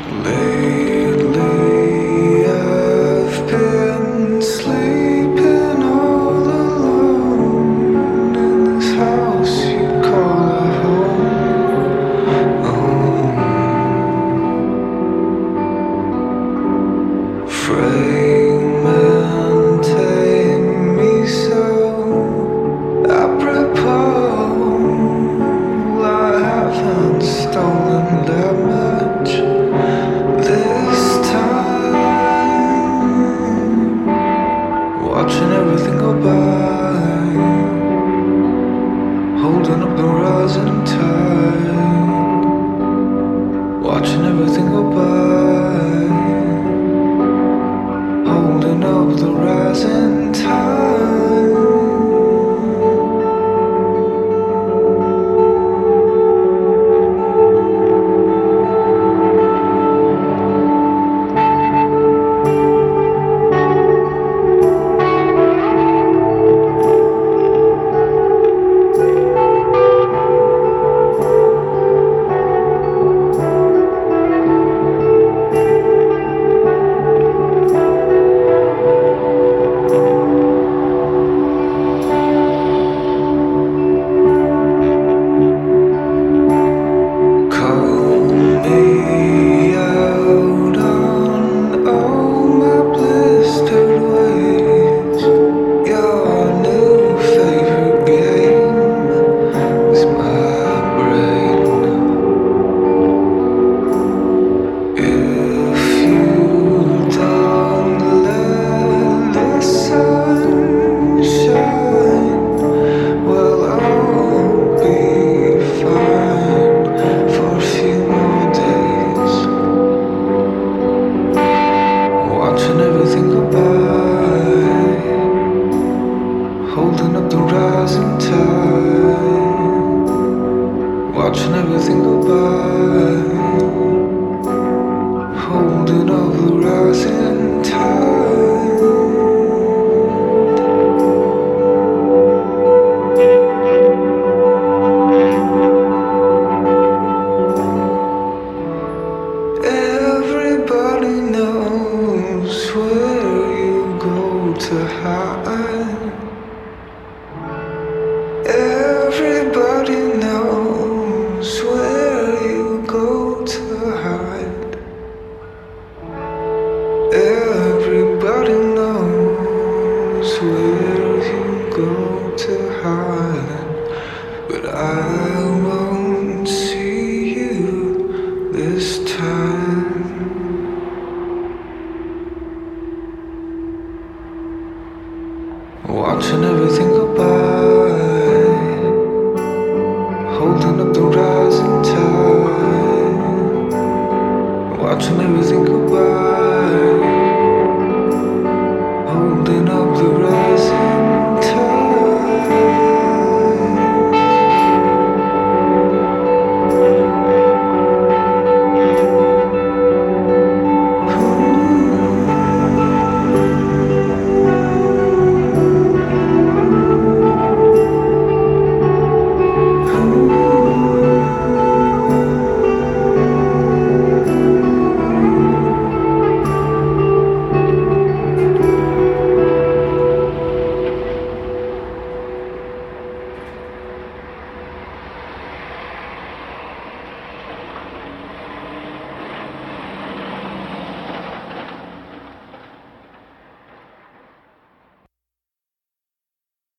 Lately, I've been sleeping all alone in this house you call a home. Fragmenting me so apropos. I haven't stolen that much this time. Watching everything go by, holding up the rising tide. Watching everything go by, holding up the rising tide. Holding up the rising tide, watching everything go by, holding up the rising tide. Everybody knows where you go to hide. Everybody knows where you go to hide. Everybody knows where you go to hide. But I won't see you this time. Watching everything go by, holding up the rising tide, watching everything go